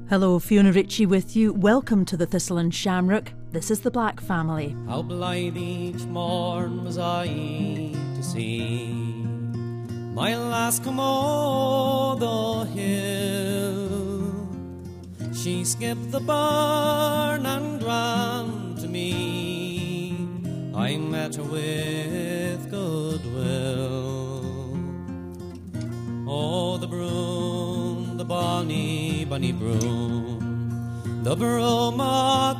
Hello, Fiona Ritchie with you. Welcome to the Thistle and Shamrock. This is the Black Family. How blithe each morn was I to see my lass come o'er the hill. She skipped the burn and ran to me. I met her with goodwill. Oh, the broom, the bonny, bonny broom, the broom o'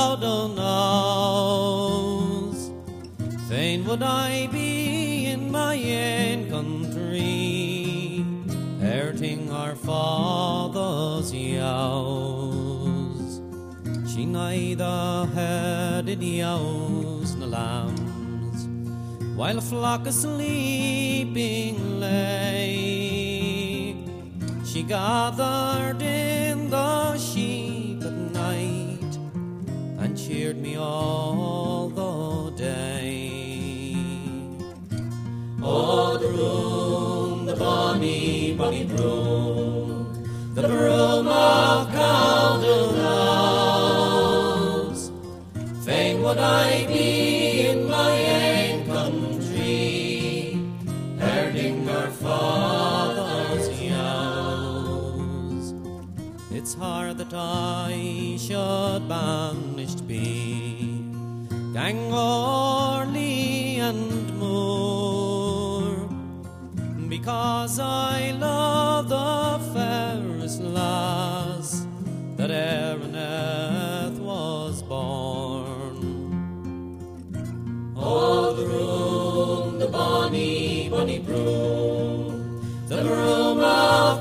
Cowdenhouse. Fain would I be in my ain country, hurting our father's yows. She neither herded yows nor lambs, while a flock of sleeping lay. She gathered in the sheep at night and cheered me all the day. Oh, the broom, the bonny, bonny broom, the broom of Cowdenhouse. Fain would I be in my ain country, herding our father's yows. It's hard that I should banished be, gang Orley and Moore, because I love the fairest lass that e'er on earth was born. Oh, the broom, the bonny, bonny broom, the broom of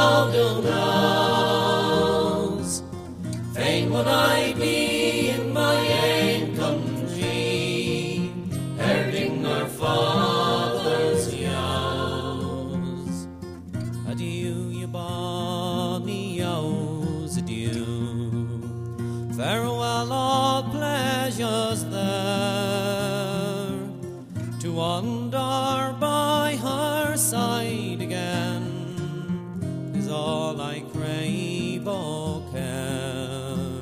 Cowdenhouse. Fain would I be in my ain country, herding our father's yows. Adieu, ye bonny yows, adieu. Farewell, all pleasures there, to wander by her side again is all I crave or care.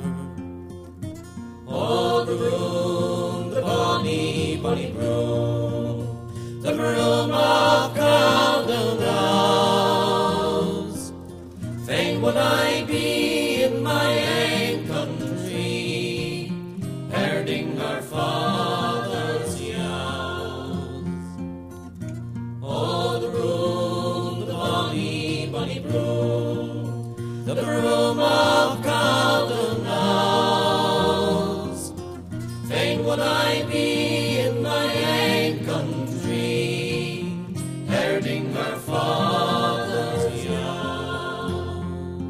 Oh, the broom, the bonny, bonny broom, the broom of Cowdenhouse. Fain would I be in my ain country, herding our father's yows. Oh, the broom, the bonny, bonny broom, the broom of Cowdenhouse. Fain would I be in my ain country, herding our father's yows.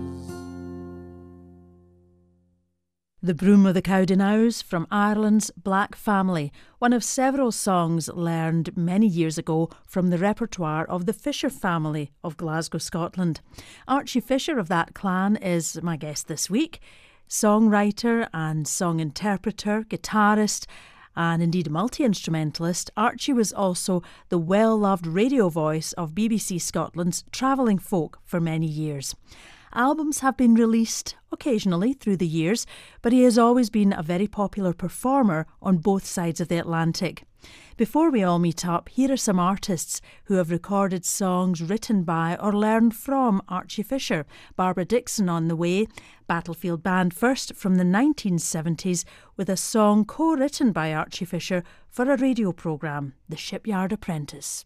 The Broom of the Cowdenhouse from Ireland's Black Family, one of several songs learned many years ago from the repertoire of the Fisher family of Glasgow, Scotland. Archie Fisher of that clan is my guest this week. Songwriter and song interpreter, guitarist, and indeed a multi-instrumentalist, Archie was also the well-loved radio voice of BBC Scotland's Travelling Folk for many years. Albums have been released occasionally through the years, but he has always been a very popular performer on both sides of the Atlantic. Before we all meet up, here are some artists who have recorded songs written by or learned from Archie Fisher. Barbara Dickson on the way, Battlefield Band first from the 1970s with a song co-written by Archie Fisher for a radio programme, The Shipyard Apprentice.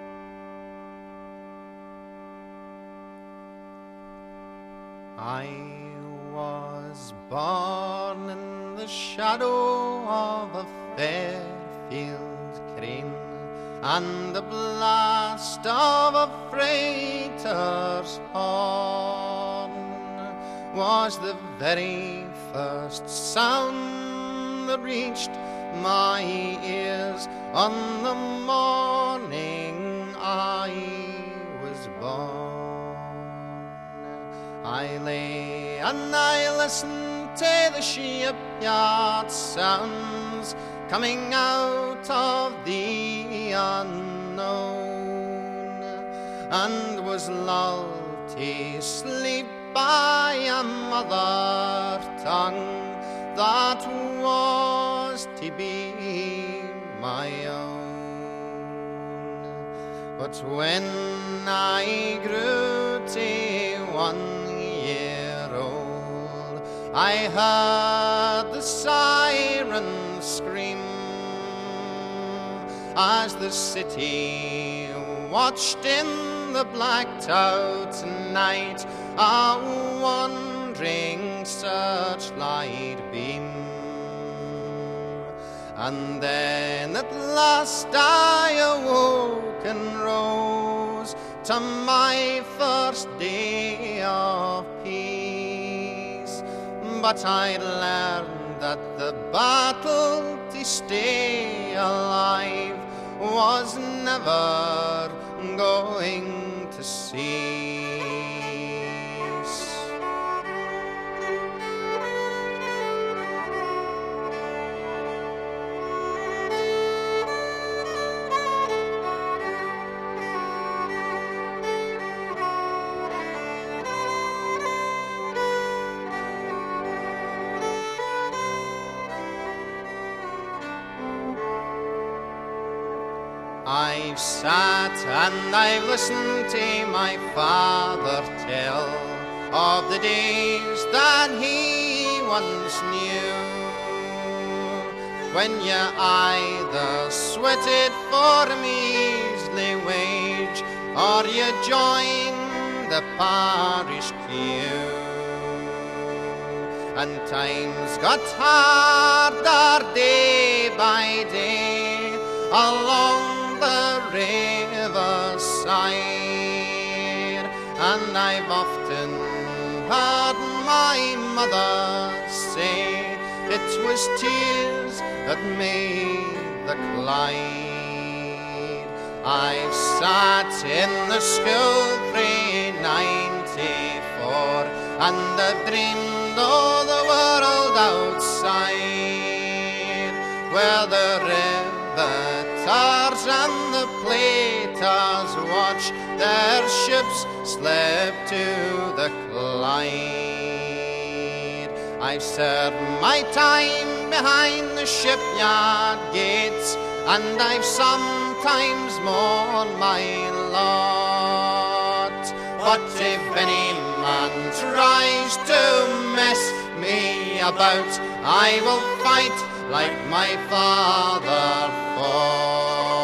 I was born in the shadow of a fair field crane, and the blast of a freighter's horn was the very first sound that reached my ears on the morning I was born. I lay and I listened to the shipyard sounds coming out of the unknown, and was lulled to sleep by the mother tongue that was to be my own. But when I grew to 1 year old, I heard the siren scream as the city watched in the blacked out night a wandering searchlight beam. And then at last I awoke and rose to my first day of peace. But I learned that the battle to stay alive was never going to cease. I've sat and I've listened to my father tell of the days that he once knew, when you either sweated for a measly wage or you joined the parish queue. And times got harder day by day along the riverside, and I've often heard my mother say it was tears that made the Clyde. I've sat in the school pre-94 and I've dreamed of the world outside, where the riveters and the platers watch their ships slip to the Clyde. I've served my time behind the shipyard gates, and I've sometimes mourned my lot. But if any man tries to mess me about, I will fight like my father fought.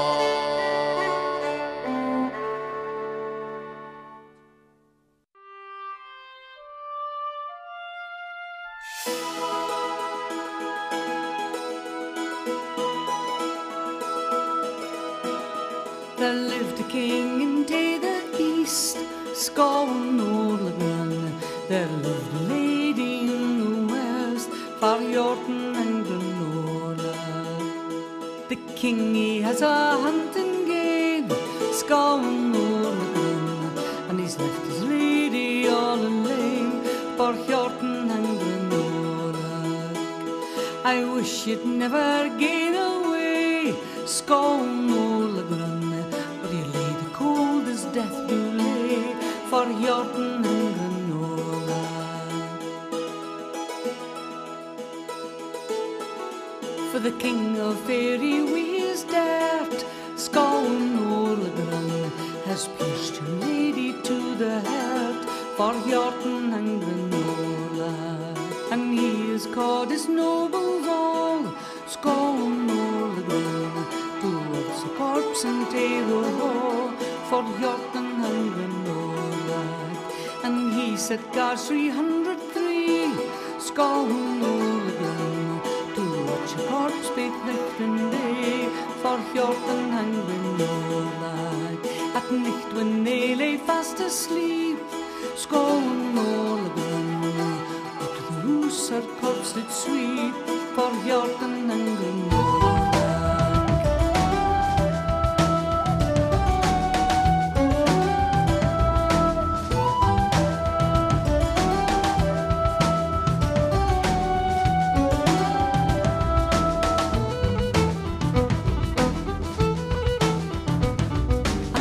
There lived a king into the east, Scowen Orlagan. There lived a lady in the west, far Yorton and Glenorla. The king he has a hunting game, Scowen Orlagan, and he's left his lady all alone, for Yorton and Glenorla. I wish you'd never get away, Scowen Orlagan. Death do lay for Yorton and Glenorla. For the king of fairy we's dirt, Scowen Orlagan has pierced your lady to the heart for Yorton and Glenorla. And he has caught his nobles all, Scowen Orlagan, towards the corpse and Taylor Hall for Yorton and Glenorla. And he set guards 303, Scowen Orlagan, to watch a corpse both night and day for Yorton and Glenorla. At night when they lay fast asleep, Scowen Orlagan, up to the roofs her corpse did sweep for Yorton and Glenorla.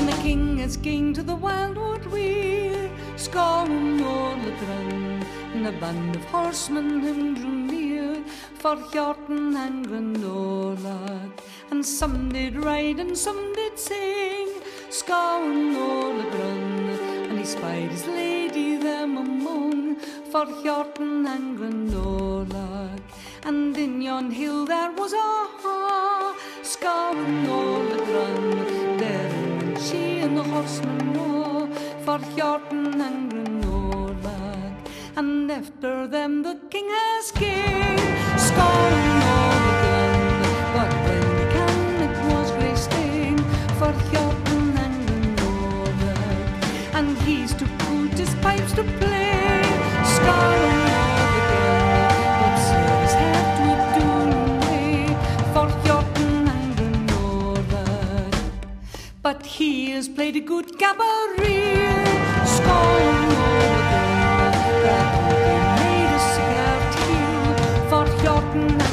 King to the wildwood weir, Scowen Orlagan, and the band of horsemen whom drew near, for Hjorten and Grandolag. And some did ride and some did sing, Scowen Olagrun, and he spied his lady them among, for Hjorten and Grandolag. And in yon hill there was a Scowen Olagrun, therein went she and the horsemen were, for Hjorten and Grandolag. And after them the king has king, Scowen Olagrun, but when he came it was grey stain, for Hjorten and Grandolag. And he's to put his pipes to play, Scowen Olagrun, but said his head would do away, for Hjorten and Grandolag. But he has played a good cabaret, Scowen Olagrun, that they made a cigar too, for Hjorten and Grandolag.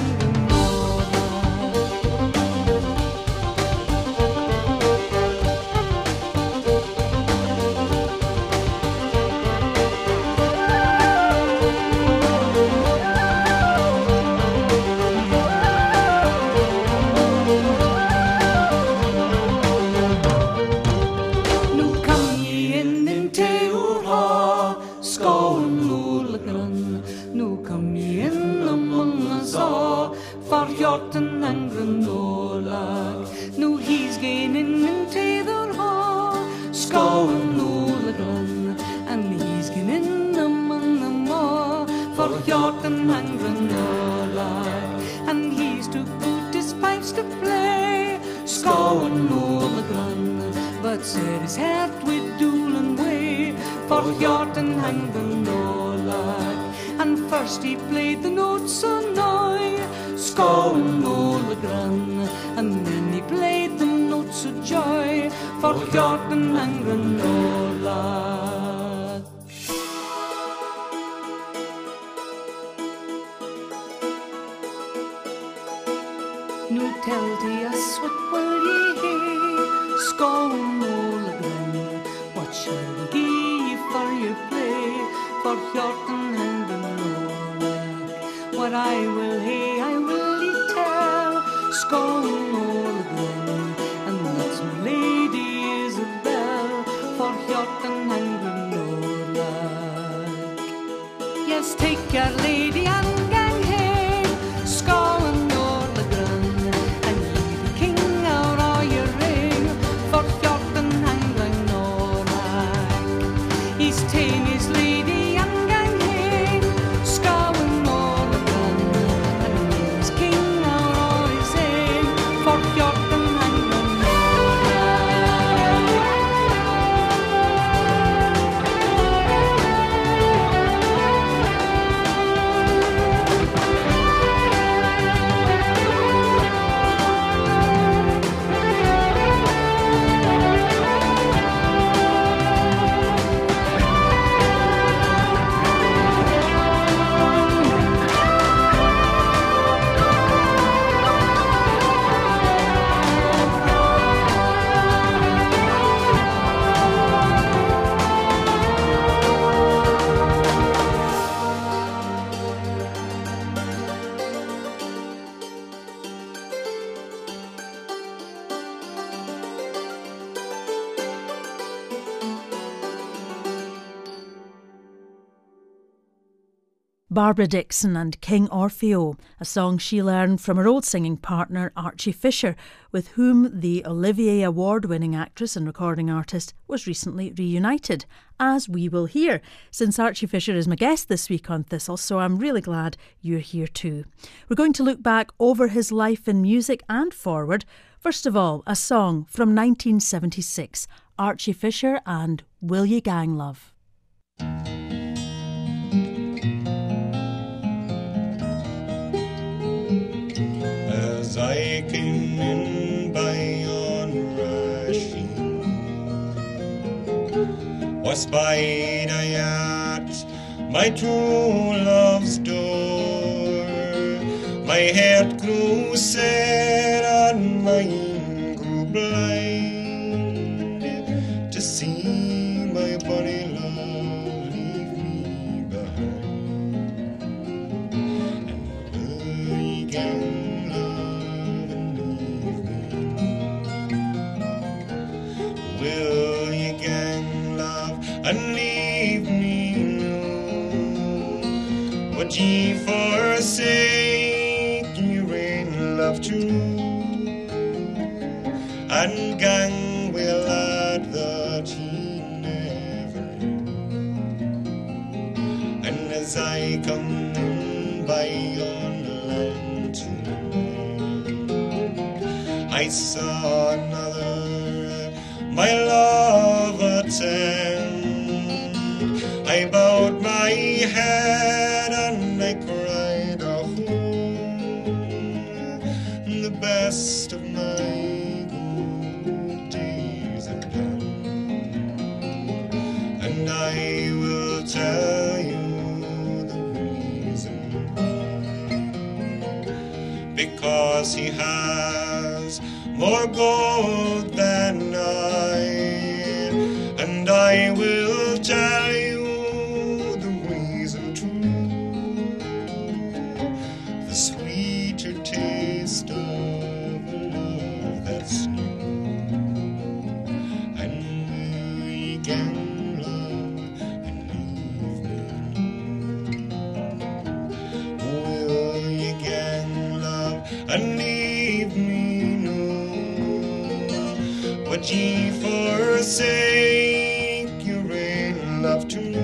Hjorten and Grandolag, now he's gaining into their hall, Scowen Olagrun, and he's gaining among them all, for Hjorten and Grandolag. And he's to put his pipes to play, Scowen Olagrun, but said his heart with Doolan way, for Hjorten and Grandolag. And first he played the notes so nigh, Scowen Olagrun, and then he played the notes of joy, for Hjorten and Grandolag. Now tell to us what will ye hear, Scowen Olagrun, what shall we give ye for your play, for Hjorten and Grandolag? What I will hear, I will ye tell, Scowen Olagrun, and that's my lady Isabel, for Hjorten and Grandolag. Yes, take your lady and gang hey, Scowen Olagrun, and leave the king out all your ring, for Hjorten and Grandolag. He's ta'en his lady and gang hey, Scowen Olagrun, and leave his king out all his ain, for Hjorten and Grandolag. Barbara Dickson and King Orfeo, a song she learned from her old singing partner Archie Fisher, with whom the Olivier Award-winning actress and recording artist was recently reunited, as we will hear, since Archie Fisher is my guest this week on Thistle, so I'm really glad you're here too. We're going to look back over his life in music and forward. First of all, a song from 1976, Archie Fisher and Will Ye Gang Love. As I came in by yon rushing, was spied I at my true love's door. My heart grew sad and mine grew blind to see my bonny love leave me behind. would ye forsake your own love too, and gang will add that ye never knew. And as I come by yon land tonight, I saw another my love attend. I bowed my head and I cried, oh, the best of my good days are done. And I will tell you the reason why. Because he has more gold than I, and I will tell you the reason too. The sweeter taste of a love that's new. And will ye gang love and leave me? Will ye gang love and leave me? Would ye forsake your own love too,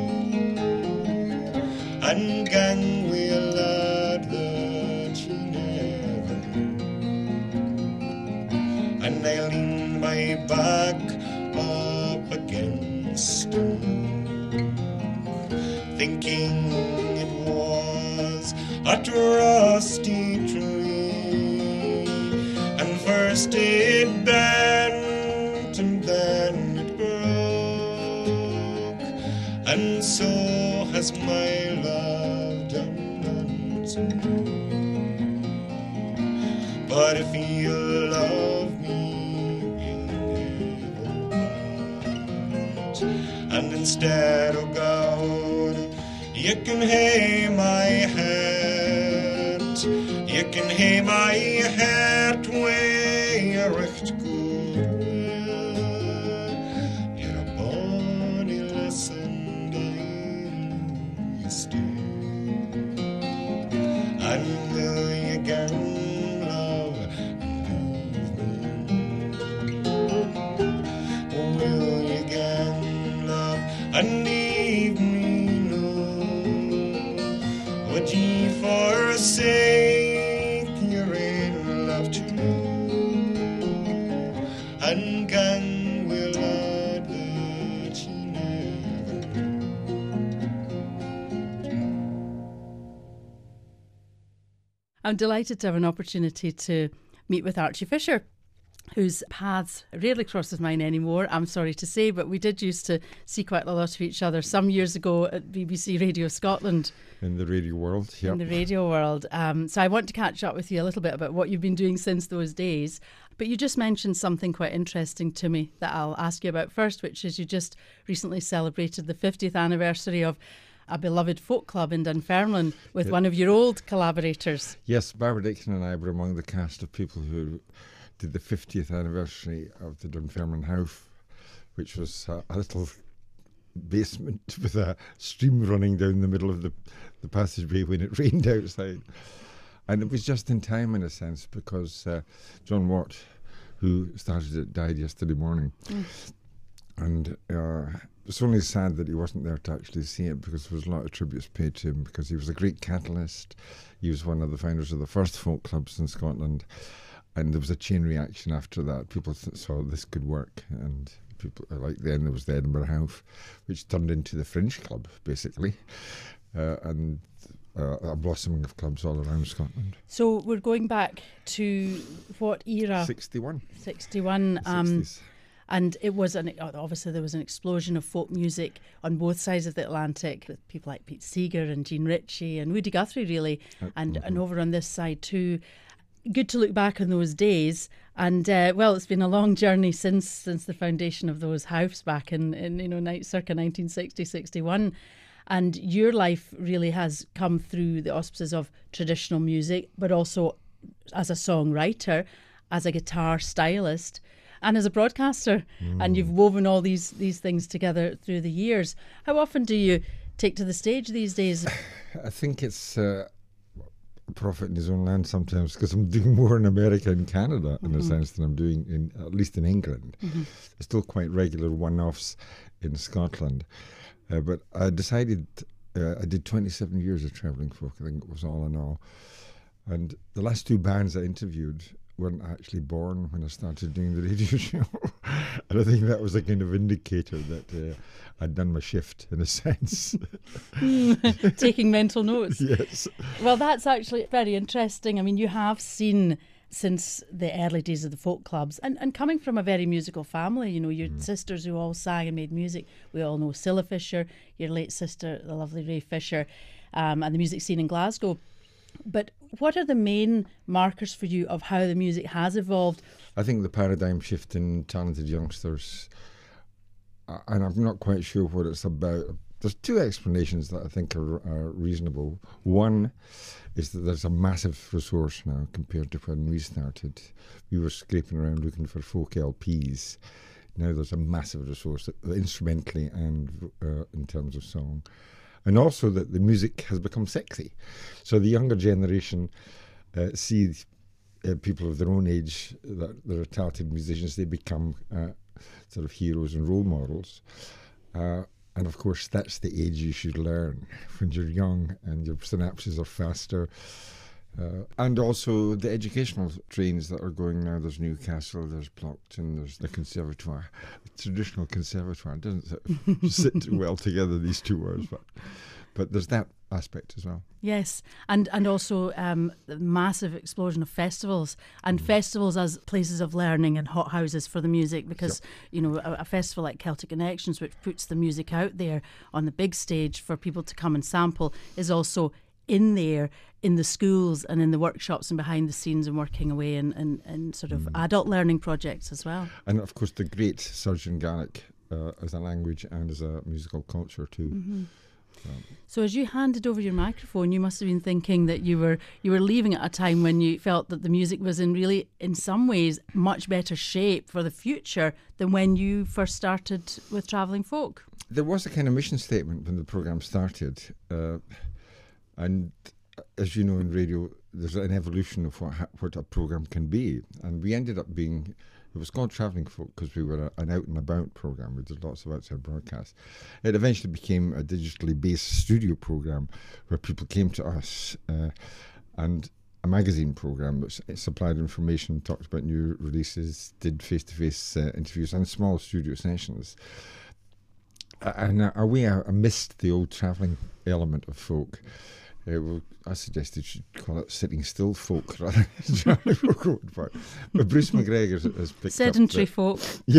and gang will add that ye never knew? And I lean my back up against a wall, thinking it was a trusty tree, and first it bent and then it broke, and so has my love done unto me. But if you love me, we'll never part, and instead of gold, you can hae my heart, you can hae my heart way a recht good. You're a bonny lesson, you stay. And will you gang love and leave me? Will you gang love and leave me? No. Would ye forsake your own love too, and gang will add that ye never I'm delighted to have an opportunity to meet with Archie Fisher, whose paths rarely crosses mine anymore, I'm sorry to say, but we did used to see quite a lot of each other some years ago at BBC Radio Scotland. In the radio world, yeah. In the radio world. So I want to catch up with you a little bit about what you've been doing since those days. But you just mentioned something quite interesting to me that I'll ask you about first, which is you just recently celebrated the 50th anniversary of a beloved folk club in Dunfermline with one of your old collaborators. Yes, Barbara Dixon and I were among the cast of people who did the 50th anniversary of the Dunfermline House, which was a little basement with a stream running down the middle of the passageway when it rained outside. And it was just in time, in a sense, because John Watt, who started it, died yesterday morning. And it's only sad that he wasn't there to actually see it, because there was a lot of tributes paid to him, because he was a great catalyst. He was one of the founders of the first folk clubs in Scotland. And there was a chain reaction after that. People saw this could work, and people like then there was the Edinburgh House, which turned into the Fringe Club basically, and a blossoming of clubs all around Scotland. So we're going back to what era? 61. 61. 60s. And it was obviously there was an explosion of folk music on both sides of the Atlantic, with people like Pete Seeger and Jean Ritchie and Woody Guthrie, really, and over on this side too. Good to look back on those days, and it's been a long journey since the foundation of those house back in circa 1960-61, and your life really has come through the auspices of traditional music, but also as a songwriter, as a guitar stylist, and as a broadcaster, and you've woven all these things together through the years. How often do you take to the stage these days? I think it's a prophet in his own land sometimes, because I'm doing more in America and Canada in a sense than I'm doing at least in England. Still quite regular one-offs in Scotland. But I decided, I did 27 years of travelling folk, I think it was all in all. And the last two bands I interviewed weren't actually born when I started doing the radio show. And I think that was a kind of indicator that I'd done my shift, in a sense. Taking mental notes. Yes. Well, that's actually very interesting. I mean, you have seen since the early days of the folk clubs, and coming from a very musical family, you know, your sisters who all sang and made music. We all know Cilla Fisher, your late sister, the lovely Ray Fisher, and the music scene in Glasgow. But what are the main markers for you of how the music has evolved? I think the paradigm shift in talented youngsters, and I'm not quite sure what it's about. There's two explanations that I think are reasonable. One is that there's a massive resource now compared to when we started. We were scraping around looking for folk LPs. Now there's a massive resource, instrumentally and in terms of song. And also that the music has become sexy. So the younger generation see people of their own age that are talented musicians. They become sort of heroes and role models. And of course, that's the age you should learn, when you're young and your synapses are faster. And also the educational trains that are going now. There's Newcastle, there's Plockton, there's the Conservatoire. The traditional Conservatoire doesn't sit too well together, these two words, but there's that aspect as well. Yes, and also the massive explosion of festivals, and festivals as places of learning and hothouses for the music, because you know, a festival like Celtic Connections, which puts the music out there on the big stage for people to come and sample, is also in there in the schools and in the workshops and behind the scenes and working away in sort of adult learning projects as well. And of course the great Surgeon Gaelic as a language and as a musical culture too. So as you handed over your microphone, you must have been thinking that you were leaving at a time when you felt that the music was in some ways much better shape for the future than when you first started with Travelling Folk. There was a kind of mission statement when the programme started. And as you know, in radio, there's an evolution of what a programme can be. And we ended up being, it was called Travelling Folk because we were an out-and-about programme. We did lots of outside broadcasts. It eventually became a digitally based studio programme where people came to us, and a magazine programme which supplied information, talked about new releases, did face-to-face interviews and small studio sessions. And I missed the old travelling element of folk. I suggested you should call it Sitting Still Folk rather than Travelling Folk. But Bruce McGregor has picked sedentary up folk. Yeah.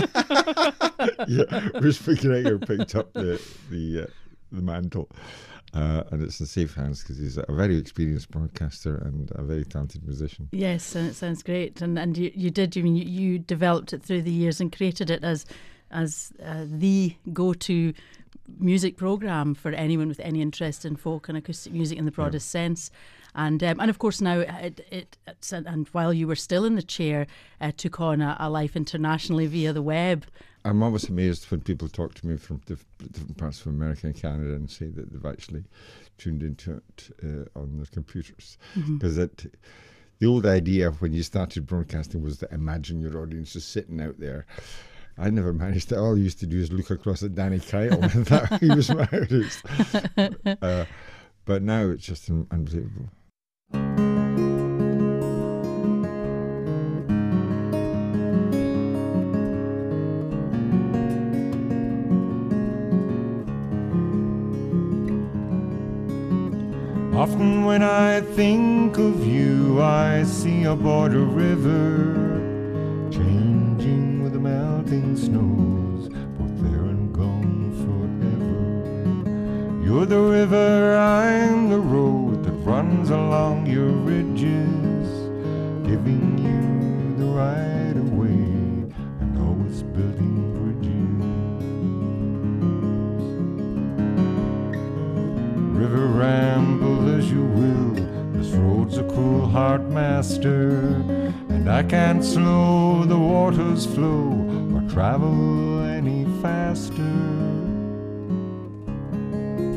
Yeah, Bruce McGregor picked up the mantle. And it's in safe hands because he's a very experienced broadcaster and a very talented musician. Yes, and it sounds great. And you did. I mean, you developed it through the years and created it as the go-to music programme for anyone with any interest in folk and acoustic music in the broadest sense. And of course now and while you were still in the chair, took on a life internationally via the web. I'm always amazed when people talk to me from different parts of America and Canada and say that they've actually tuned into it on their computers. Because the old idea when you started broadcasting was to imagine your audience is sitting out there. I never managed to. All I used to do is look across at Danny Kyle and thought he was my artist. But now it's just unbelievable. Often when I think of you, I see a border river changing with the melting snows, both there and gone forever. You're the river, I'm the road that runs along your ridges, giving you the right of way and always building bridges. River, ramble as you will, this road's a cruel heart master, and I can't slow the water's flow or travel any faster.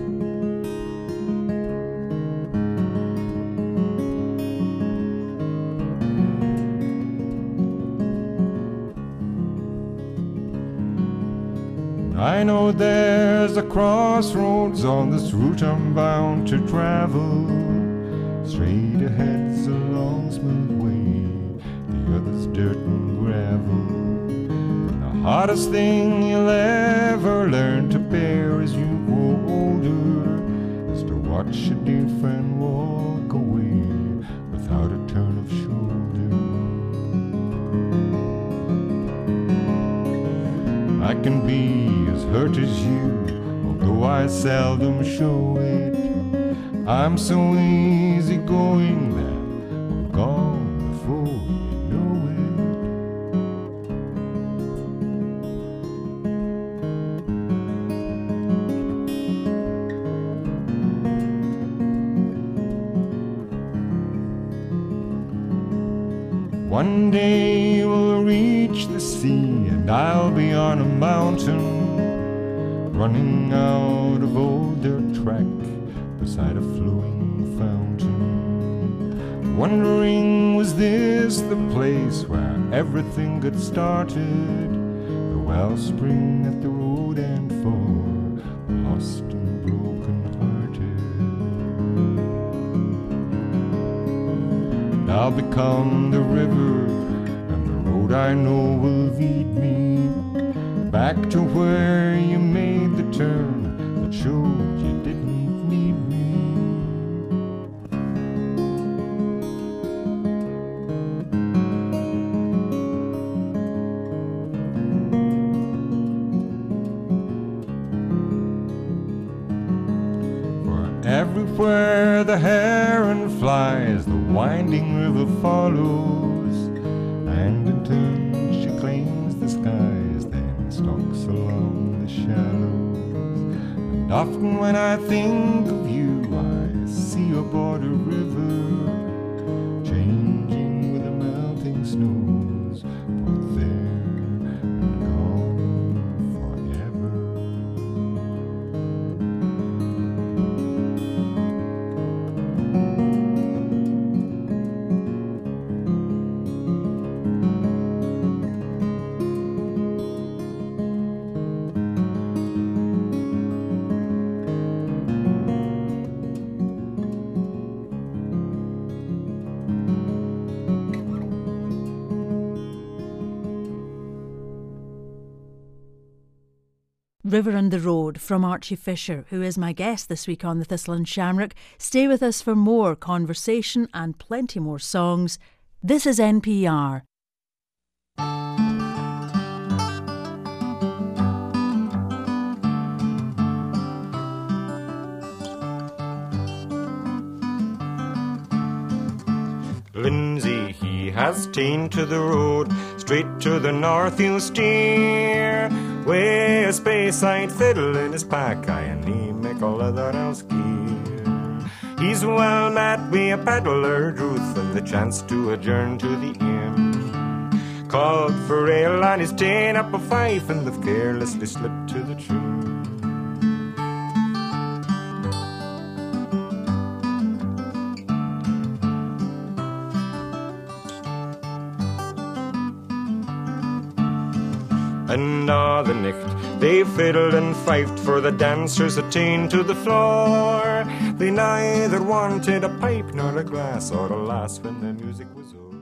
I know there's a crossroads on this route I'm bound to travel. Straight ahead's a long smooth way, the other's dirt and gravel. The hardest thing you'll ever learn to bear as you grow older is to watch a dear friend walk away without a turn of shoulder. I can be as hurt as you, although I seldom show it. I'm so easygoing that I'm gone before you know it. One day we'll reach the sea and I'll be on a mountain, running out of old dirt track beside a flowing fountain, wondering, was this the place where everything got started? The wellspring at the road end for the lost and broken hearted. I'll become the river, and the road I know will lead me back to where you made the turn that showed you didn't need me. For everywhere the heron flies, the winding river follows, and in turn she claims the skies, then stalks along the shallows. And often when I think of you, I see aboard a river, changing with the melting snows, both there and gone forever. River and the Road from Archie Fisher, who is my guest this week on the Thistle and Shamrock. Stay with us for more conversation and plenty more songs. This is NPR. Lindsay, he has ta'en to the road, straight to the north he'll steer. Way a space I'd fiddle in his pack, I and he make all other else gear. He's well met wi' a peddler, Ruth, and the chance to adjourn to the inn. Called for ale and he's ta'en up a fife, and they've carelessly slipped to the tune. And a' the nicht they fiddled and fifed, for the dancers attained to the floor. They neither wanted a pipe nor a glass or a lass when the music was over.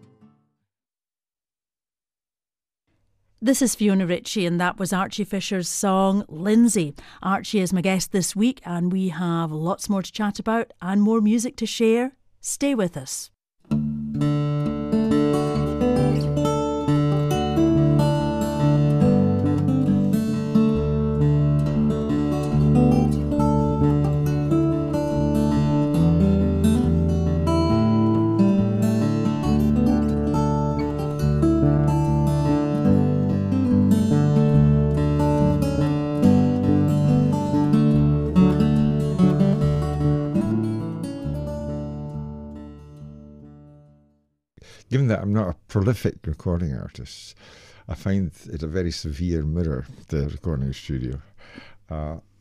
This is Fiona Ritchie, and that was Archie Fisher's song Lindsay. Archie is my guest this week, and we have lots more to chat about and more music to share. Stay with us. Given that I'm not a prolific recording artist, I find it a very severe mirror, the recording studio.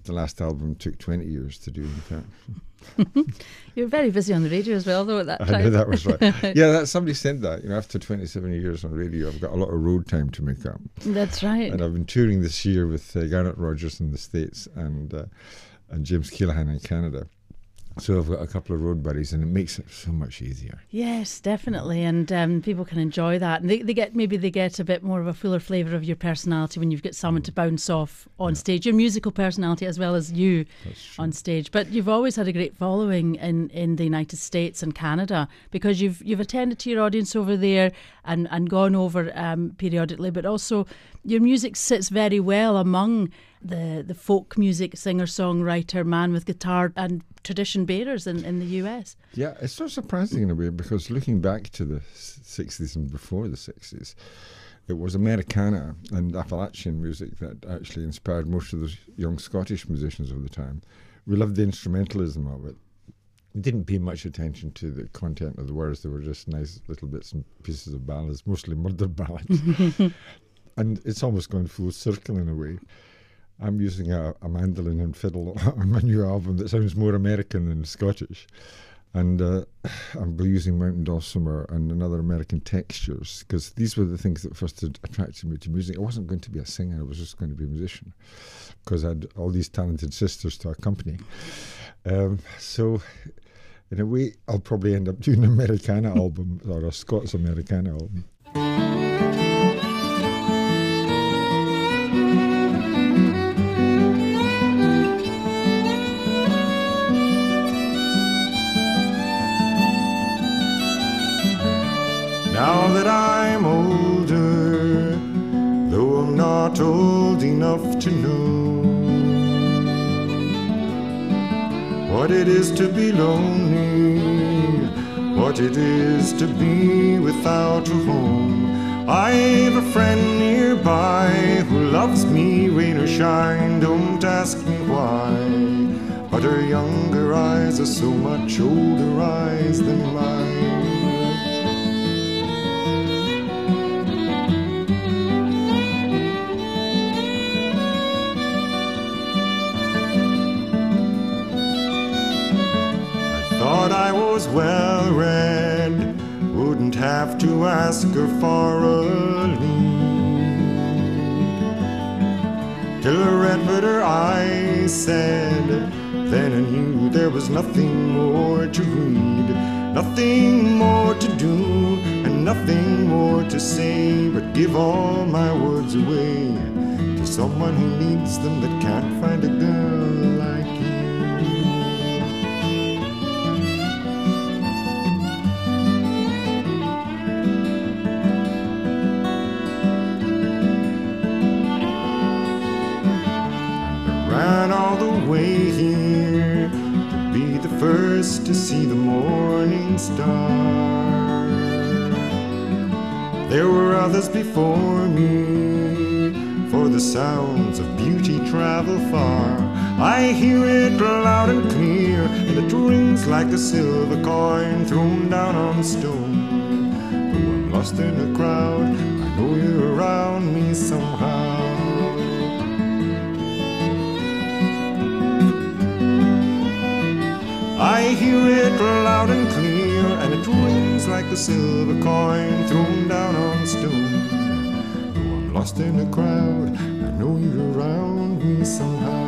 The last album took 20 years to do, in fact. You're very busy on the radio as well, though, at that time. I know that was right. Yeah, somebody said that. You know, after 27 years on radio, I've got a lot of road time to make up. That's right. And I've been touring this year with Garnet Rogers in the States and James Keelahan in Canada. So I've got a couple of road buddies, and it makes it so much easier. Yes, definitely, and people can enjoy that, and they get a bit more of a fuller flavour of your personality when you've got someone to bounce off on stage, your musical personality as well as you on stage. But you've always had a great following in the United States and Canada, because you've attended to your audience over there and gone over periodically, but also your music sits very well among the folk music singer-songwriter, man with guitar and tradition bearers in the US. Yeah, it's not surprising in a way, because looking back to the 60s and before the 60s, it was Americana and Appalachian music that actually inspired most of those young Scottish musicians of the time. We loved the instrumentalism of it. We didn't pay much attention to the content of the words. They were just nice little bits and pieces of ballads, mostly murder ballads. And it's almost gone full circle in a way. I'm using a mandolin and fiddle on my new album that sounds more American than Scottish. And I'm using Mountain Dulcimer and another American textures, because these were the things that first attracted me to music. I wasn't going to be a singer, I was just going to be a musician, because I had all these talented sisters to accompany. So in a way, I'll probably end up doing an Americana album, or a Scots Americana album. Now that I'm older, though I'm not old enough to know what it is to be lonely, what it is to be without a home. I've a friend nearby who loves me, rain or shine, don't ask me why. But her younger eyes are so much older eyes than mine. Thought I was well read, wouldn't have to ask her for a lead, till I read what her eyes said. Then I knew there was nothing more to read, nothing more to do, and nothing more to say, but give all my words away to someone who needs them but can't find a girl like you. Ran all the way here to be the first to see the morning star. There were others before me, for the sounds of beauty travel far. I hear it loud and clear, and it rings like a silver coin thrown down on stone. Though I'm lost in a crowd, I know you're around me somehow. I hear it loud and clear, and it rings like a silver coin thrown down on stone. Though I'm lost in a crowd, I know you're around me somehow.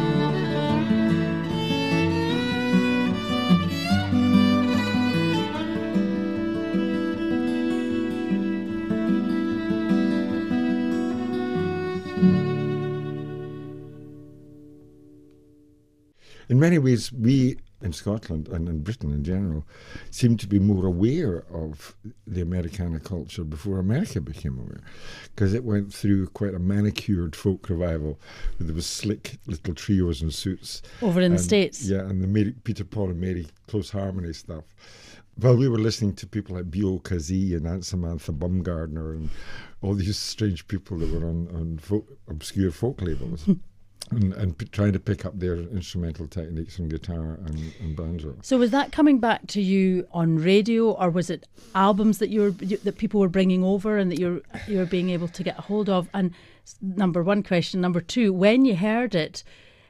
In many ways, we in Scotland and in Britain in general seem to be more aware of the Americana culture before America became aware, because it went through quite a manicured folk revival where there was slick little trios and suits. Over in the States. Yeah, and the Peter, Paul and Mary close harmony stuff. Well, we were listening to people like B.O. Kazee and Aunt Samantha Bumgardner and all these strange people that were on obscure folk labels. And trying to pick up their instrumental techniques on guitar and banjo. So was that coming back to you on radio, or was it albums that that people were bringing over and that you were being able to get a hold of? And number one question. Number two, when you heard it,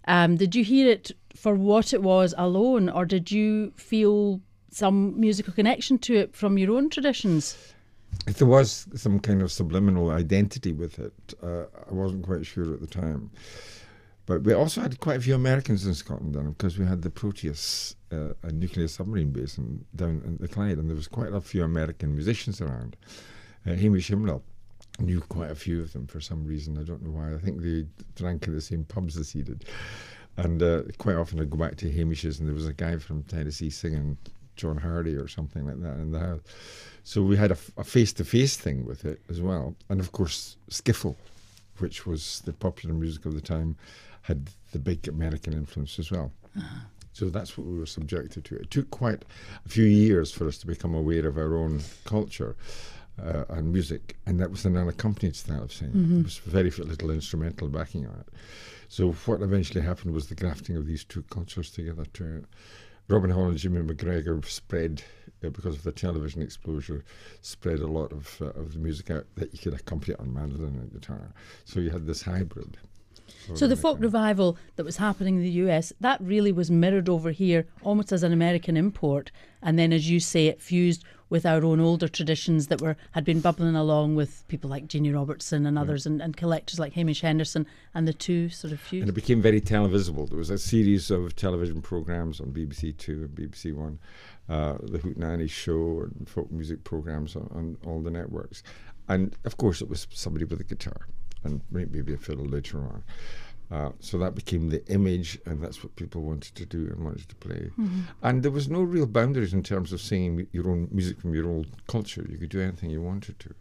Did you hear it for what it was alone, or did you feel some musical connection to it from your own traditions? If there was some kind of subliminal identity with it, I wasn't quite sure at the time. But we also had quite a few Americans in Scotland then, because we had the Proteus, a nuclear submarine base down in the Clyde, and there was quite a few American musicians around. Hamish Himnall knew quite a few of them for some reason. I don't know why. I think they drank in the same pubs as he did. And quite often I'd go back to Hamish's, and there was a guy from Tennessee singing John Hardy or something like that in the house. So we had a face-to-face thing with it as well. And of course, skiffle, which was the popular music of the time, had the big American influence as well. So that's what we were subjected to. It took quite a few years for us to become aware of our own culture and music, and that was an unaccompanied style of singing. There was very little instrumental backing on it. So what eventually happened was the grafting of these two cultures together. Robin Hall and Jimmy McGregor spread, because of the television exposure, spread a lot of the music out that you could accompany it on mandolin and guitar. So you had this hybrid. So the folk revival that was happening in the US, that really was mirrored over here almost as an American import. And then, as you say, it fused with our own older traditions that had been bubbling along with people like Jeannie Robertson and others, and collectors like Hamish Henderson, and the two sort of fused. And it became very televisible. There was a series of television programmes on BBC Two and BBC One, the Hootenanny Show and folk music programmes on all the networks. And of course it was somebody with a guitar and maybe a fiddle later on. So that became the image, and that's what people wanted to do and wanted to play. And there was no real boundaries in terms of singing your own music from your old culture. You could do anything you wanted to.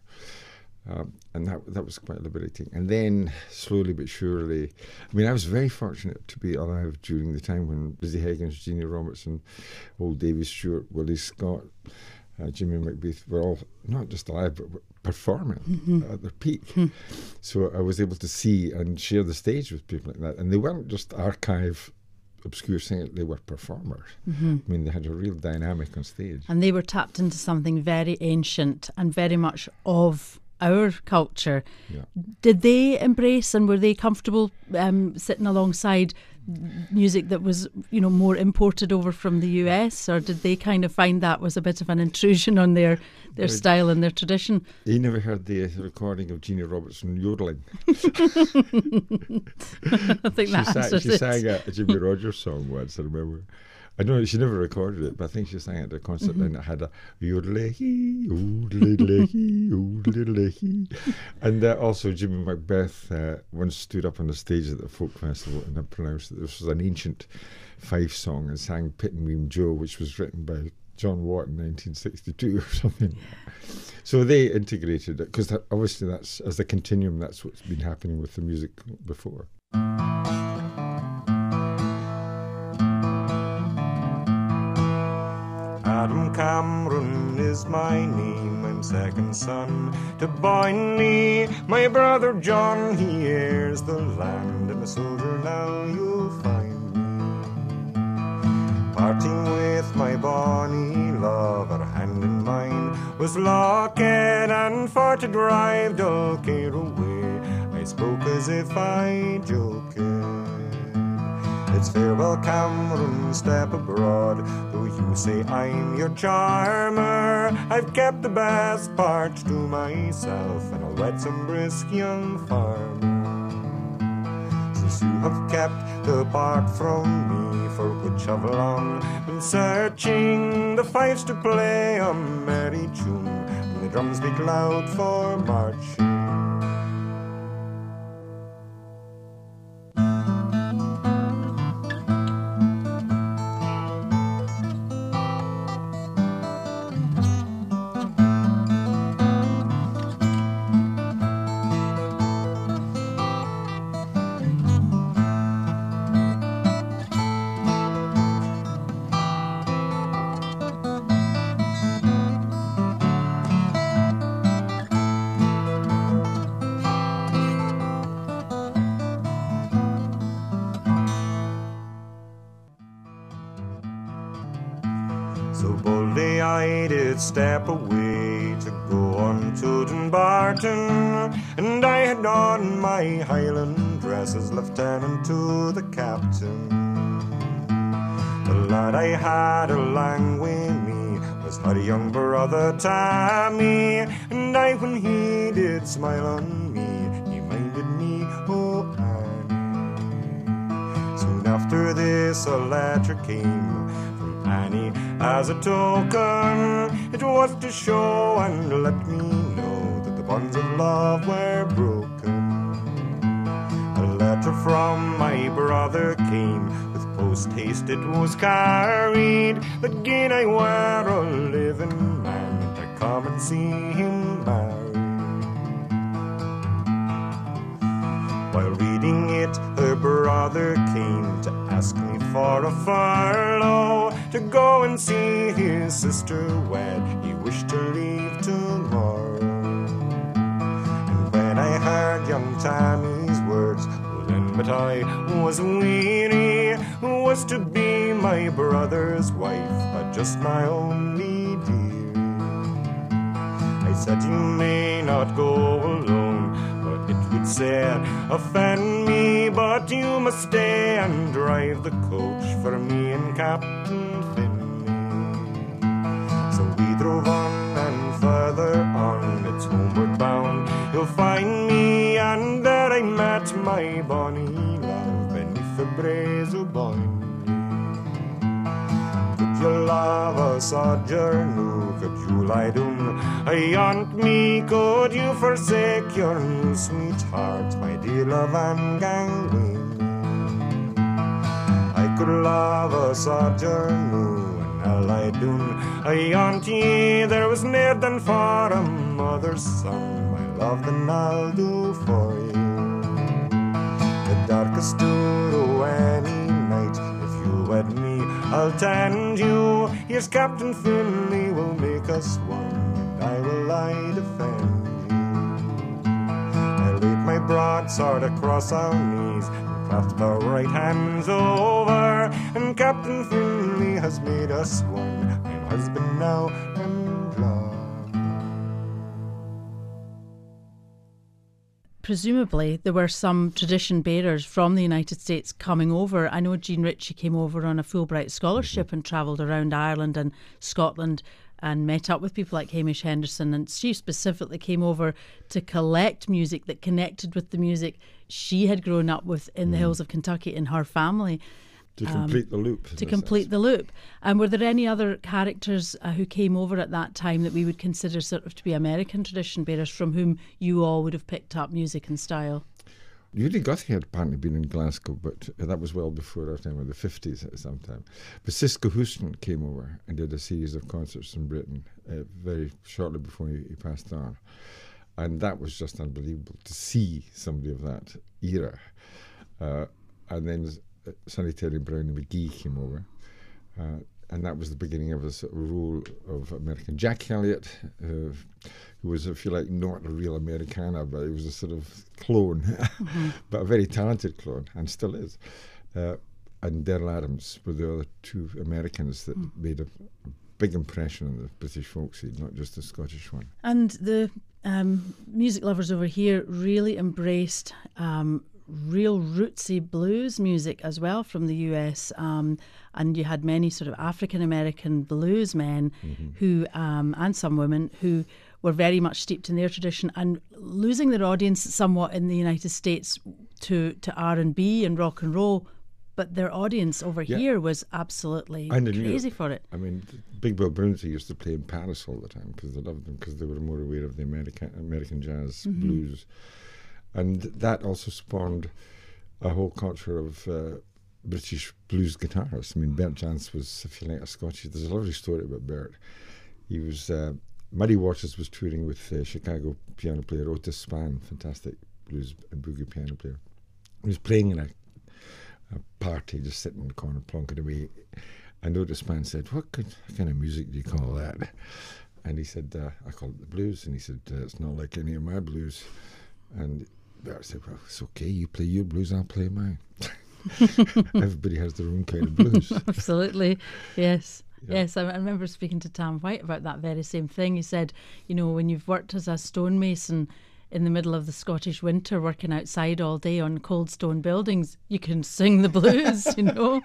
And that was quite liberating. And then, slowly but surely, I mean, I was very fortunate to be alive during the time when Lizzie Higgins, Jeannie Robertson, old Davy Stewart, Willie Scott, Jimmy McBeath were all not just alive, but were performing at their peak. So I was able to see and share the stage with people like that. And they weren't just archive obscure singers, they were performers. I mean, they had a real dynamic on stage. And they were tapped into something very ancient and very much of our culture. Did they embrace, and were they comfortable sitting alongside music that was, more imported over from the US, or did they kind of find that was a bit of an intrusion on their style and their tradition? You never heard the recording of Jeannie Robertson yodeling? I think she sang a Jimmy Rogers song once, I remember. I know she never recorded it, but I think she sang it at a concert, and it had a yodelee, yodelee, yodelee. And also Jimmy Macbeth once stood up on the stage at the folk festival and pronounced that this was an ancient Fife song, and sang Pittenweem Joe, which was written by John Watt in 1962 or something. So they integrated it, because obviously that's, as a continuum, that's what's been happening with the music before. Adam Cameron is my name, I'm second son to Boyney. My brother John, he heirs the land, and a soldier now you'll find me. Parting with my bonny lover, hand in mine, was Lockheed, and for to drive dull care away, I spoke as if I joked. It's farewell Cameron, step abroad, though you say I'm your charmer. I've kept the best part to myself, and I'll wed some brisk young farmer. Since you have kept the part from me, for which I've long been searching, the fifes to play a merry tune, and the drums beat loud for marching. So boldly I did step away to go on to Dunbarton, and I had on my Highland progress as lieutenant to the captain. The lad I had along with me was her young brother Tammy, and I, when he did smile on me, he minded me, oh Annie. Soon after this a letter came from Annie as a token. It was to show and let me know that the bonds of love were broken. A letter from my brother came, with post haste it was carried, that gin I were a living man to come and see him married. While reading it, her brother came to ask me for a furlough, to go and see his sister wed. He wished to leave tomorrow. And when I heard young Tammy's words, well then but I was weary, who was to be my brother's wife, but just my only dear. I said, you may not go alone, but it would sad offend me, but you must stay and drive the coach for me and Captain Finlay. So we drove on and further on, it's homeward bound you'll find me, and there I met my bonny love beneath the braes of Boyney. Could you love a sojourner, could you lie down ayont me, could you forsake your new sweetheart, my dear love, and gang away? I could love a sojourner, and I lie down ayont ye, there was ne'er done for a mother's son, my love, then I'll do for you. The darkest hour of any night, if you wed me, I'll tend you. Here's Captain Finlay will make us one, and I will lie defend you. I laid my broadsword across our knees, and clasped our right hands over, and Captain Finlay has made us one. I'm husband now and love. Presumably, there were some tradition bearers from the United States coming over. I know Jean Ritchie came over on a Fulbright scholarship and travelled around Ireland and Scotland and met up with people like Hamish Henderson. And she specifically came over to collect music that connected with the music she had grown up with in the hills of Kentucky in her family. To complete the loop. To complete the loop. And were there any other characters who came over at that time that we would consider sort of to be American tradition bearers from whom you all would have picked up music and style? Judy Guthrie had apparently been in Glasgow, but that was well before our time, in the 50s at some time. But Cisco Houston came over and did a series of concerts in Britain very shortly before he passed on. And that was just unbelievable to see somebody of that era. And then Sonny Terry Brown and McGee came over, and that was the beginning of a sort of role of American. Jack Elliott, who was, if you like, not a real Americana, but he was a sort of clone, but a very talented clone, and still is. And Daryl Adams were the other two Americans that made a big impression on the British folk scene, not just the Scottish one. And the music lovers over here really embraced real rootsy blues music as well from the US, and you had many sort of African American blues men who and some women who were very much steeped in their tradition and losing their audience somewhat in the United States to R&B and rock and roll, but their audience over here was absolutely crazy for it. I mean, Big Bill Broonzy used to play in Paris all the time because they loved them, because they were more aware of the American jazz blues. And that also spawned a whole culture of British blues guitarists. I mean, Bert Jansch was, if you like, a Scottish. There's a lovely story about Bert. He was, Muddy Waters was touring with Chicago piano player Otis Spann, fantastic blues and boogie piano player. He was playing in a party, just sitting in the corner, plonking away. And Otis Spann said, what kind of music do you call that? And he said, I call it the blues. And he said, it's not like any of my blues. And Bert said, well, it's okay, you play your blues, I'll play mine. Everybody has their own kind of blues. Absolutely, yes. Yeah. Yes, I remember speaking to Tam White about that very same thing. He said, you know, when you've worked as a stonemason in the middle of the Scottish winter working outside all day on cold stone buildings, you can sing the blues, you know.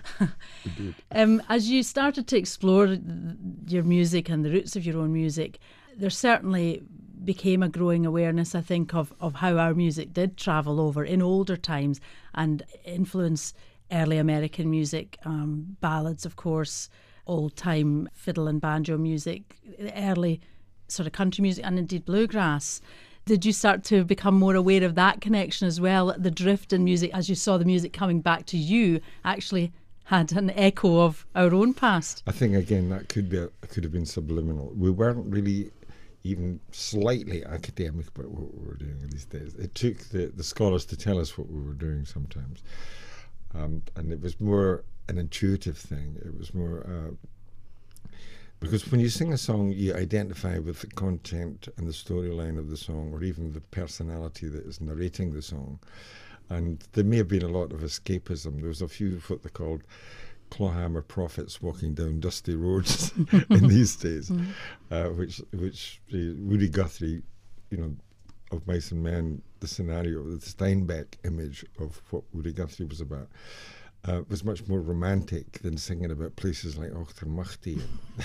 As you started to explore your music and the roots of your own music, there certainly became a growing awareness, I think, of how our music did travel over in older times and influence early American music, ballads, of course, old-time fiddle and banjo music, early sort of country music, and indeed bluegrass. Did you start to become more aware of that connection as well? The drift in music, as you saw the music coming back to you, actually had an echo of our own past. I think, again, that could have been subliminal. We weren't really even slightly academic about what we were doing these days. It took the scholars to tell us what we were doing sometimes. And it was more an intuitive thing. It was more... because when you sing a song, you identify with the content and the storyline of the song, or even the personality that is narrating the song. And there may have been a lot of escapism. There was a few of what they called clawhammer prophets walking down dusty roads in these days, which Woody Guthrie, you know, of Mice and Men, the scenario, the Steinbeck image of what Woody Guthrie was about, was much more romantic than singing about places like Auchtermuchty.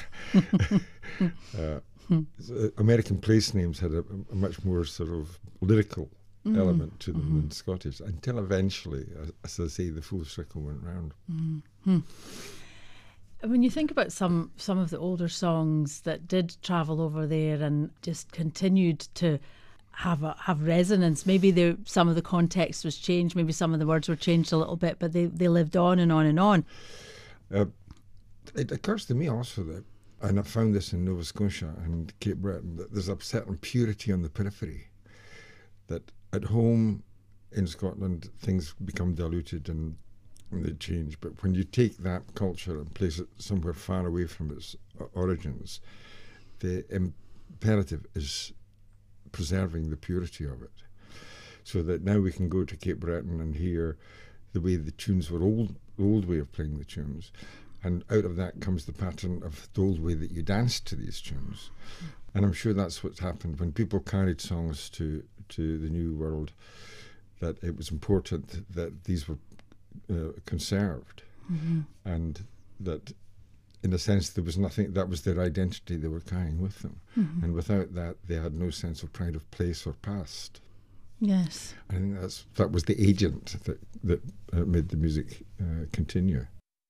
American place names had a much more sort of lyrical element to them than Scottish, until eventually, as I say, the full circle went round. When you think about some of the older songs that did travel over there and just continued to have resonance, maybe some of the context was changed, maybe some of the words were changed a little bit, but they lived on and on and on. It occurs to me also that, and I found this in Nova Scotia and Cape Breton, that there's a certain purity on the periphery, that at home in Scotland things become diluted and they change, but when you take that culture and place it somewhere far away from its origins, the imperative is preserving the purity of it, so that now we can go to Cape Breton and hear the way the tunes were, the old way of playing the tunes, and out of that comes the pattern of the old way that you danced to these tunes. And I'm sure that's what's happened when people carried songs to the New World, that it was important that these were conserved, and that in a sense there was nothing, that was their identity they were carrying with them, and without that they had no sense of pride of place or past. Yes, I think that was the agent that made the music continue.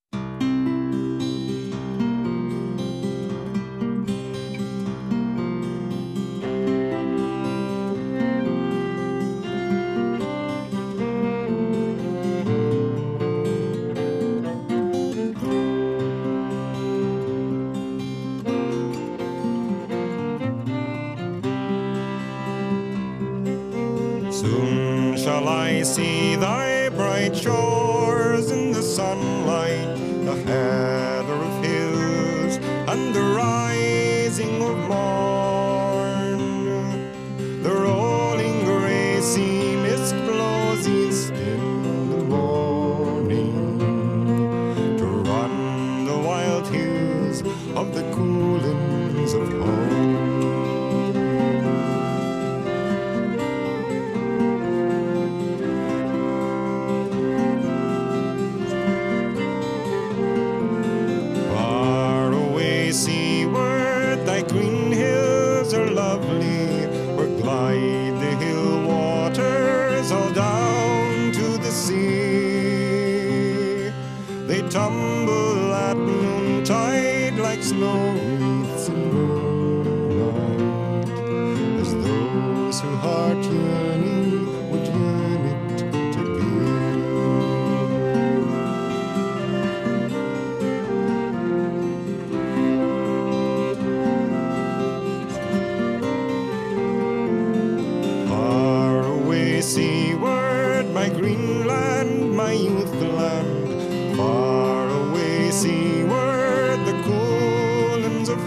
Soon shall I see thy bright shores in the sunlight, the heather of hills and the rising of morn. The rolling grey sea mist blows east in the morning, to run the wild hills of the Coolins of home. Tumble at noontide like snow wreaths in moonlight, as those who heart yearning would yearn it to be. Far away seaward, my green land, my youth land, far away seaward, the Coolins of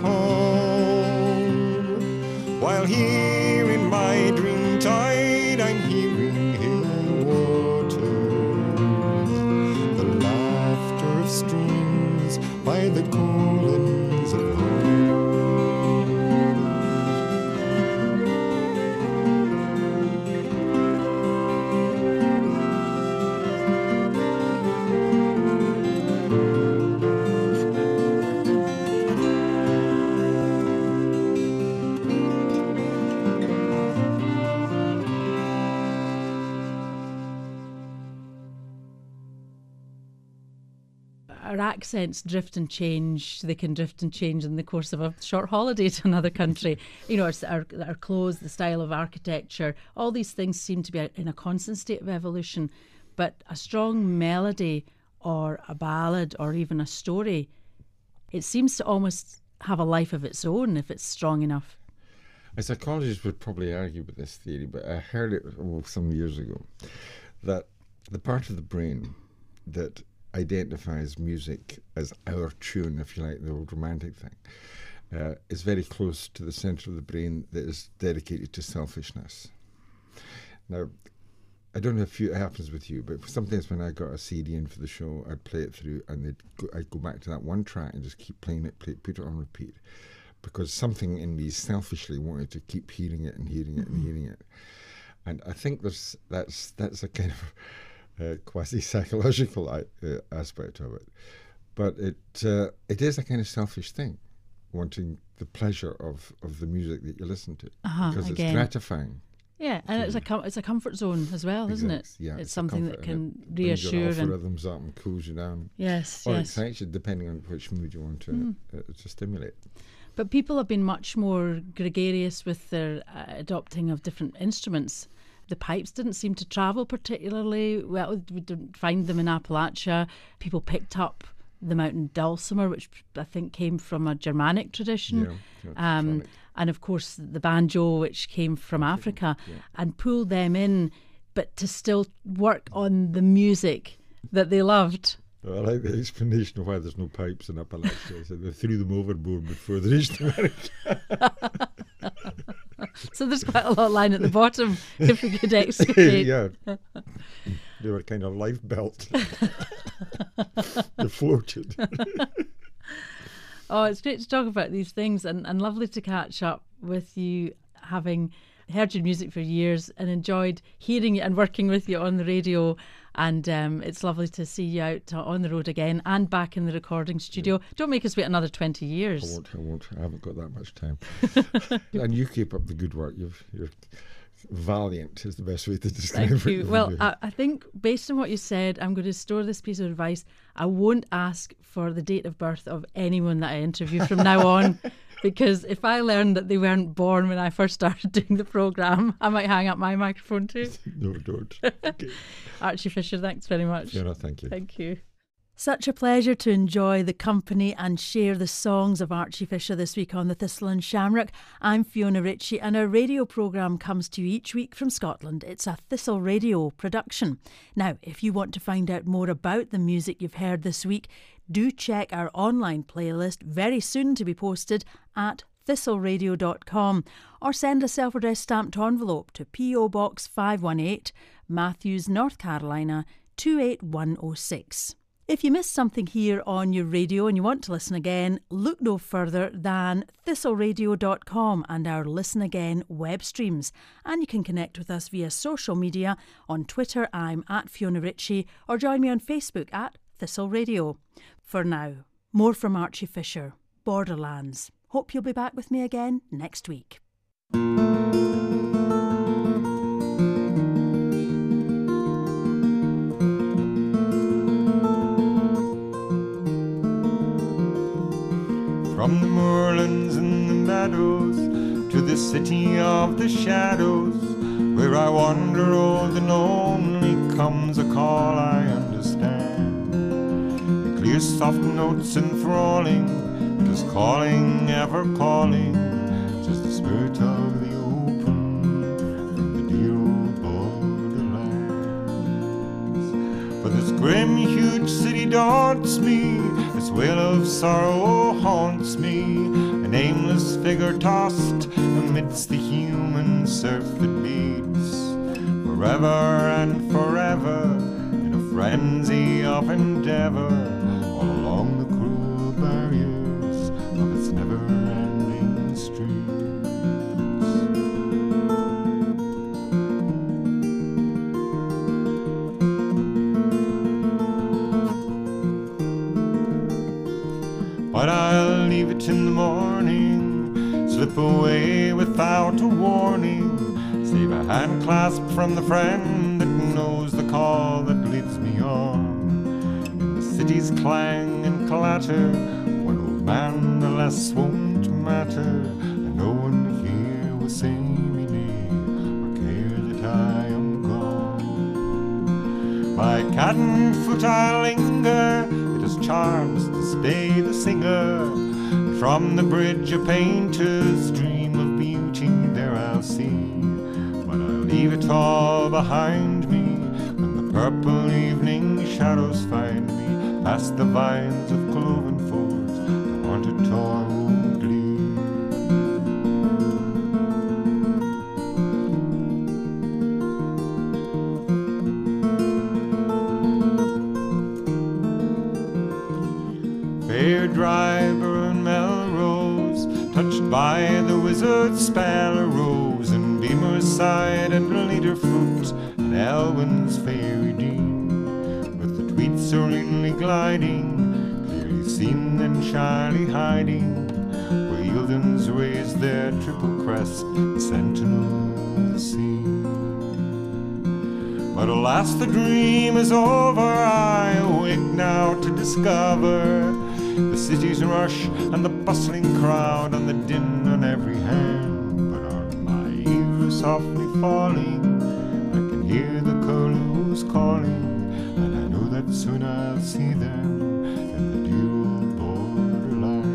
home. While here in my dream tide I'm hearing hill waters, the laughter of streams by the Coolins of home. accents drift and change. They can drift and change in the course of a short holiday to another country. You know, our clothes, the style of architecture, all these things seem to be in a constant state of evolution. But a strong melody or a ballad or even a story, it seems to almost have a life of its own if it's strong enough. A psychologist would probably argue with this theory, but I heard it some years ago, that the part of the brain that identifies music as our tune, if you like, the old romantic thing, is very close to the centre of the brain that is dedicated to selfishness. Now, I don't know if it happens with you, but sometimes when I got a CD in for the show, I'd play it through and I'd go back to that one track and just keep playing it, put it on repeat, because something in me selfishly wanted to keep hearing it and hearing it and hearing it. And I think that's a kind of quasi-psychological aspect of it. But it is a kind of selfish thing, wanting the pleasure of the music that you listen to, because it's gratifying. Yeah, and it's a comfort zone as well, isn't it? Yeah, it's something that can reassure reassure and rhythms up and cools you down. Yes, or yes. excites you, depending on which mood you want to stimulate. But people have been much more gregarious with their adopting of different instruments. The pipes didn't seem to travel particularly well. We didn't find them in Appalachia. People picked up the mountain dulcimer, which I think came from a Germanic tradition. Yeah, and of course the banjo, which came from Africa, and pulled them in, but to still work on the music that they loved. Well, I like the explanation of why there's no pipes in Appalachia. So they threw them overboard before they reached America. So there's quite a lot lying at the bottom if we could excavate. Yeah. They were kind of life belt. They floated. Oh, it's great to talk about these things and lovely to catch up with you, having heard your music for years and enjoyed hearing it and working with you on the radio. And it's lovely to see you out on the road again and back in the recording studio. Yeah. Don't make us wait another 20 years. I won't. I haven't got that much time. And you keep up the good work. You're valiant is the best way to describe it. Thank you. Well, I think based on what you said, I'm going to store this piece of advice. I won't ask for the date of birth of anyone that I interview from now on, because if I learned that they weren't born when I first started doing the programme, I might hang up my microphone too. No, don't. Okay. Archie Fisher, thanks very much. Fiona, thank you. Thank you. Such a pleasure to enjoy the company and share the songs of Archie Fisher this week on the Thistle and Shamrock. I'm Fiona Ritchie and our radio programme comes to you each week from Scotland. It's a Thistle Radio production. Now, if you want to find out more about the music you've heard this week, do check our online playlist, very soon to be posted, at thistleradio.com, or send a self-addressed stamped envelope to P.O. Box 518, Matthews, North Carolina 28106. If you missed something here on your radio and you want to listen again, look no further than thistleradio.com and our Listen Again web streams. And you can connect with us via social media. On Twitter, I'm at Fiona Ritchie, or join me on Facebook at Thistle Radio. For now, more from Archie Fisher, Borderlands. Hope you'll be back with me again next week. From the moorlands and the meadows to the city of the shadows, where I wander old and lonely, comes a call I understand. The clear soft notes enthralling, it was calling, ever calling, just the spirit of the open from the dear old borderlands. For this grim huge city daunts me, this wail of sorrow haunts me, a nameless figure tossed amidst the human surf that beats forever and forever in a frenzy of endeavor all along the cruel barriers of its never-ending streets. But I'll leave it in the morning, slip away without a warning, save a hand clasp from the friend that knows the call that leads me on. In the city's clang and clatter. One old man, the lass won't matter, and no one here will say me nay, or care that I am gone. By Cadden foot I linger, it has charms to stay the singer. From the bridge a painter's dream of beauty there I'll see, but I'll leave it all behind me when the purple evening shadows find me past the vines of cloven folds, the haunted Torwood Lea. Fair Dryburn Melrose, touched by the wizard's spell, arose, and Beamerside and Leaderfoot and Elwyn's fairy dean, with the Tweed serenely gliding, clearly seen and shyly hiding, where Eildons raised their triple crest, the sentinel of the sea. But alas, the dream is over, I awake now to discover the city's rush and the bustling crowd and the din on every hand. But on my ears softly falling, I can hear the curlews calling, and I know that soon I'll see them in the dear old borderline.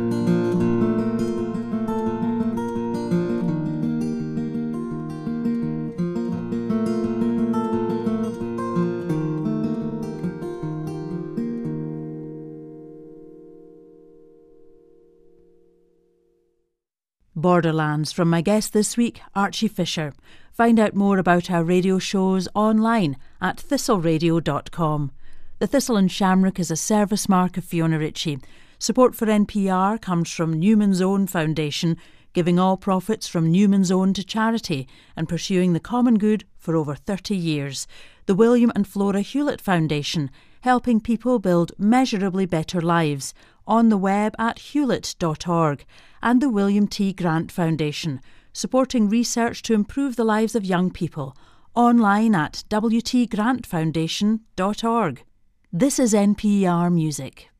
Borderlands from my guest this week, Archie Fisher. Find out more about our radio shows online at thistleradio.com. The Thistle and Shamrock is a service mark of Fiona Ritchie. Support for NPR comes from Newman's Own Foundation, giving all profits from Newman's Own to charity and pursuing the common good for over 30 years. The William and Flora Hewlett Foundation, helping people build measurably better lives, on the web at hewlett.org, and the William T. Grant Foundation, supporting research to improve the lives of young people, online at wtgrantfoundation.org. This is NPR Music.